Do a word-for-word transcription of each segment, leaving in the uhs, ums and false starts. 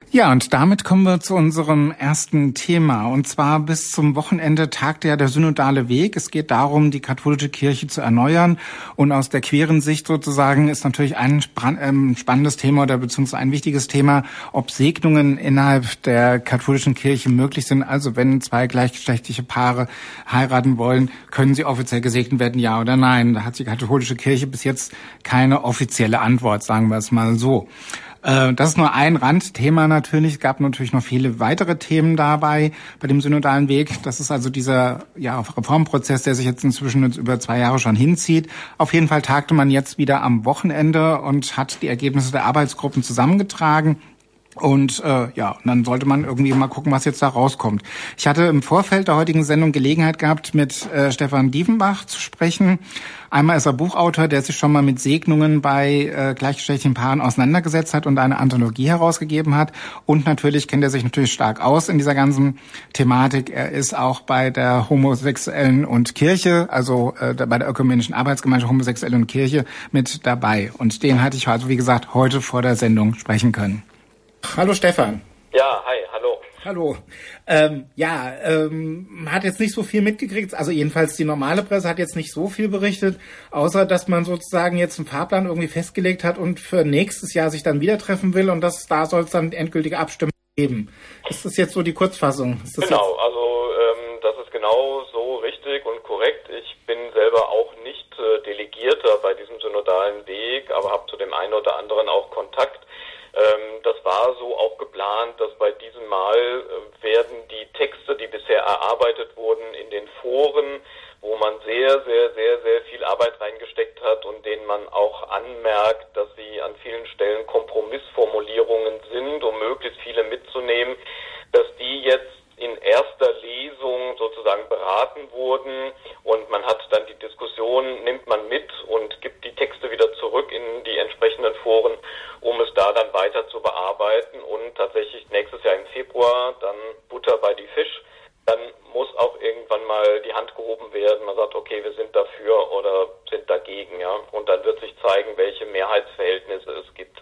Ja, und damit kommen wir zu unserem ersten Thema. Und zwar bis zum Wochenende tagte ja der synodale Weg. Es geht darum, die katholische Kirche zu erneuern. Und aus der queeren Sicht sozusagen ist natürlich ein spannendes Thema oder beziehungsweise ein wichtiges Thema, ob Segnungen innerhalb der katholischen Kirche möglich sind. Also wenn zwei gleichgeschlechtliche Paare heiraten wollen, können sie offiziell gesegnet werden, ja oder nein? Da hat die katholische Kirche bis jetzt keine offizielle Antwort, sagen wir es mal so. Das ist nur ein Randthema natürlich. Es gab natürlich noch viele weitere Themen dabei bei dem synodalen Weg. Das ist also dieser ja, Reformprozess, der sich jetzt inzwischen jetzt über zwei Jahre schon hinzieht. Auf jeden Fall tagte man jetzt wieder am Wochenende und hat die Ergebnisse der Arbeitsgruppen zusammengetragen. Und äh, ja, und dann sollte man irgendwie mal gucken, was jetzt da rauskommt. Ich hatte im Vorfeld der heutigen Sendung Gelegenheit gehabt, mit äh, Stefan Diefenbach zu sprechen. Einmal ist er Buchautor, der sich schon mal mit Segnungen bei äh, gleichgeschlechtlichen Paaren auseinandergesetzt hat und eine Anthologie herausgegeben hat. Und natürlich kennt er sich natürlich stark aus in dieser ganzen Thematik. Er ist auch bei der Homosexuellen und Kirche, also äh, bei der Ökumenischen Arbeitsgemeinschaft Homosexuelle und Kirche mit dabei. Und den hatte ich also, wie gesagt, heute vor der Sendung sprechen können. Hallo Stefan. Ja, hi, hallo. Hallo. Ähm, ja, ähm, man hat jetzt nicht so viel mitgekriegt, also jedenfalls die normale Presse hat jetzt nicht so viel berichtet, außer dass man sozusagen jetzt einen Fahrplan irgendwie festgelegt hat und für nächstes Jahr sich dann wieder treffen will und das, da soll es dann endgültige Abstimmung geben. Ist das jetzt so die Kurzfassung? Ist das genau, jetzt... also ähm, das ist genau so richtig und korrekt. Ich bin selber auch nicht äh, Delegierter bei diesem synodalen Weg, aber habe zu dem einen oder anderen auch Kontakt. Ähm, das war so auch geplant, dass bei diesem Mal äh, werden die Texte, die bisher erarbeitet wurden in den Foren, wo man sehr, sehr, sehr, sehr viel Arbeit reingesteckt hat und denen man auch anmerkt, dass sie an vielen Stellen Kompromissformulierungen sind, um möglichst viele mitzunehmen, dass die jetzt in erster Lesung sozusagen beraten wurden und man hat dann die Diskussion, nimmt man mit und gibt die Texte wieder zurück in die entsprechenden Foren, um es da dann weiter zu bearbeiten und tatsächlich nächstes Jahr im Februar dann Butter bei die Fisch, dann muss auch irgendwann mal die Hand gehoben werden, man sagt, okay, wir sind dafür oder sind dagegen, ja, und dann wird sich zeigen, welche Mehrheitsverhältnisse es gibt.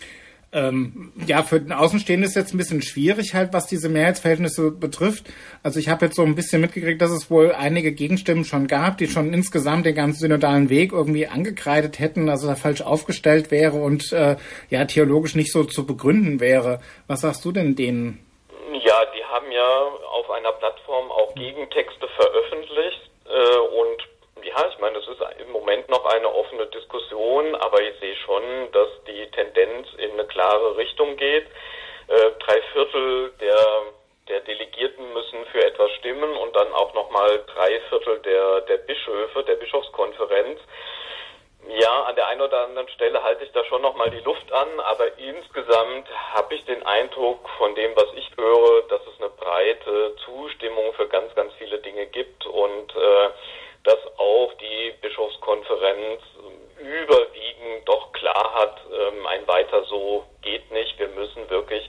Ähm, ja, für den Außenstehenden ist jetzt ein bisschen schwierig halt, was diese Mehrheitsverhältnisse betrifft. Also ich habe jetzt so ein bisschen mitgekriegt, dass es wohl einige Gegenstimmen schon gab, die schon insgesamt den ganzen synodalen Weg irgendwie angekreidet hätten, also da falsch aufgestellt wäre und äh, ja theologisch nicht so zu begründen wäre. Was sagst du denn denen? Ja, die haben ja auf einer Plattform auch Gegentexte veröffentlicht äh, und ja, ich meine, es ist im Moment noch eine offene Diskussion, aber ich sehe schon, dass die Tendenz in eine klare Richtung geht. Äh, drei Viertel der, der Delegierten müssen für etwas stimmen und dann auch nochmal drei Viertel der, der Bischöfe, der Bischofskonferenz. Ja, an der einen oder anderen Stelle halte ich da schon nochmal die Luft an, aber insgesamt habe ich den Eindruck von dem, was ich höre, dass es eine breite Zustimmung für ganz, ganz viele Dinge gibt und äh, dass auch die Bischofskonferenz überwiegend doch klar hat, ähm, ein weiter so geht nicht. Wir müssen wirklich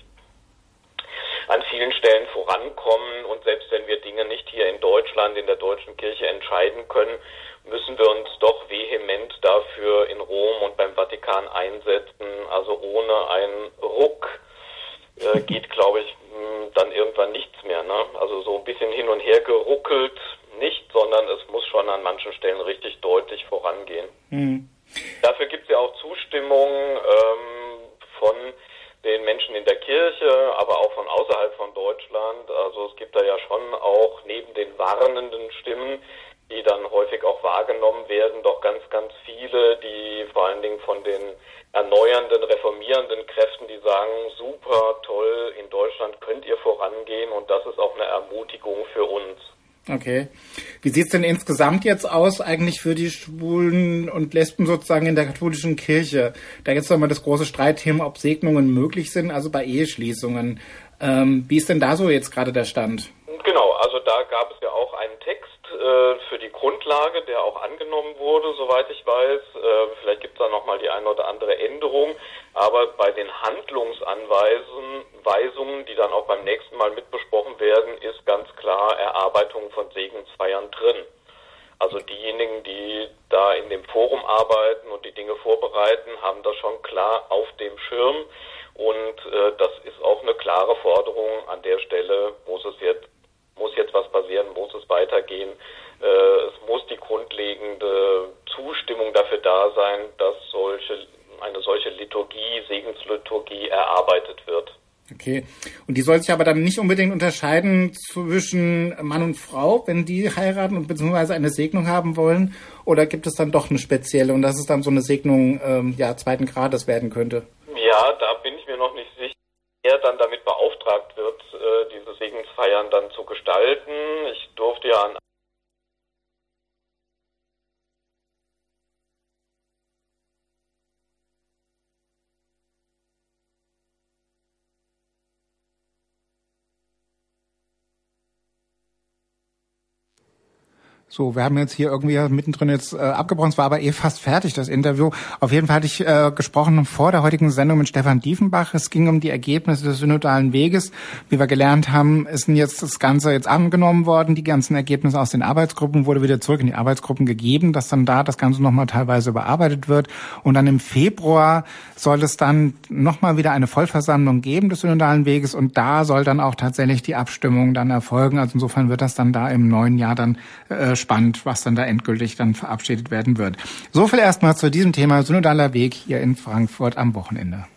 an vielen Stellen vorankommen und selbst wenn wir Dinge nicht hier in Deutschland, in der deutschen Kirche entscheiden können, müssen wir uns doch vehement dafür in Rom und beim Vatikan einsetzen. Also ohne einen Ruck äh, geht, glaube ich, mh, dann irgendwann nichts mehr, ne? Also so ein bisschen hin und her geruckelt nicht, sondern es muss schon an manchen Stellen richtig deutlich vorangehen. Mhm. Dafür gibt es ja auch Zustimmung ähm, von den Menschen in der Kirche, aber auch von außerhalb von Deutschland. Also es gibt da ja schon auch neben den warnenden Stimmen, die dann häufig auch wahrgenommen werden, doch ganz, ganz viele, die vor allen Dingen von den erneuernden, reformierenden Kräften, die sagen, super, toll, in Deutschland könnt ihr vorangehen und das ist auch eine Ermutigung für uns. Okay. Wie sieht's denn insgesamt jetzt aus eigentlich für die Schwulen und Lesben sozusagen in der katholischen Kirche? Da gibt's doch mal das große Streitthema, ob Segnungen möglich sind, also bei Eheschließungen. Ähm, wie ist denn da so jetzt gerade der Stand? Genau, also da gab es ja auch einen Text äh, für die Grundlage, der auch angenommen wurde, soweit ich weiß. Äh, vielleicht gibt es da nochmal die eine oder andere Änderung, aber bei den Handlungsanweisungen, die dann auch beim nächsten Mal mitbesprochen werden, ist ganz klar Erarbeitung von Segensfeiern drin. Also diejenigen, die da in dem Forum arbeiten und die Dinge vorbereiten, haben das schon klar auf dem Schirm Und äh, das ist auch eine klare Forderung. An der Stelle muss es jetzt, muss jetzt was passieren, muss es weitergehen. Äh, es muss die grundlegende Zustimmung dafür da sein, dass solche, eine solche Liturgie, Segensliturgie erarbeitet wird. Okay. Und die soll sich aber dann nicht unbedingt unterscheiden zwischen Mann und Frau, wenn die heiraten und beziehungsweise eine Segnung haben wollen? Oder gibt es dann doch eine spezielle und dass es dann so eine Segnung ähm, ja zweiten Grades werden könnte? Ja, da bin ich mir noch nicht sicher, wer dann damit beauftragt wird, äh, diese Segensfeiern dann zu gestalten. Ich durfte ja an So, wir haben jetzt hier irgendwie mittendrin jetzt äh, abgebrochen, es war aber eh fast fertig, das Interview. Auf jeden Fall hatte ich äh, gesprochen vor der heutigen Sendung mit Stefan Diefenbach. Es ging um die Ergebnisse des synodalen Weges. Wie wir gelernt haben, ist jetzt das Ganze jetzt angenommen worden. Die ganzen Ergebnisse aus den Arbeitsgruppen wurde wieder zurück in die Arbeitsgruppen gegeben, dass dann da das Ganze nochmal teilweise überarbeitet wird. Und dann im Februar soll es dann nochmal wieder eine Vollversammlung geben des synodalen Weges und da soll dann auch tatsächlich die Abstimmung dann erfolgen. Also insofern wird das dann da im neuen Jahr dann äh, spannend, was dann da endgültig dann verabschiedet werden wird. So viel erstmal zu diesem Thema synodaler Weg hier in Frankfurt am Wochenende.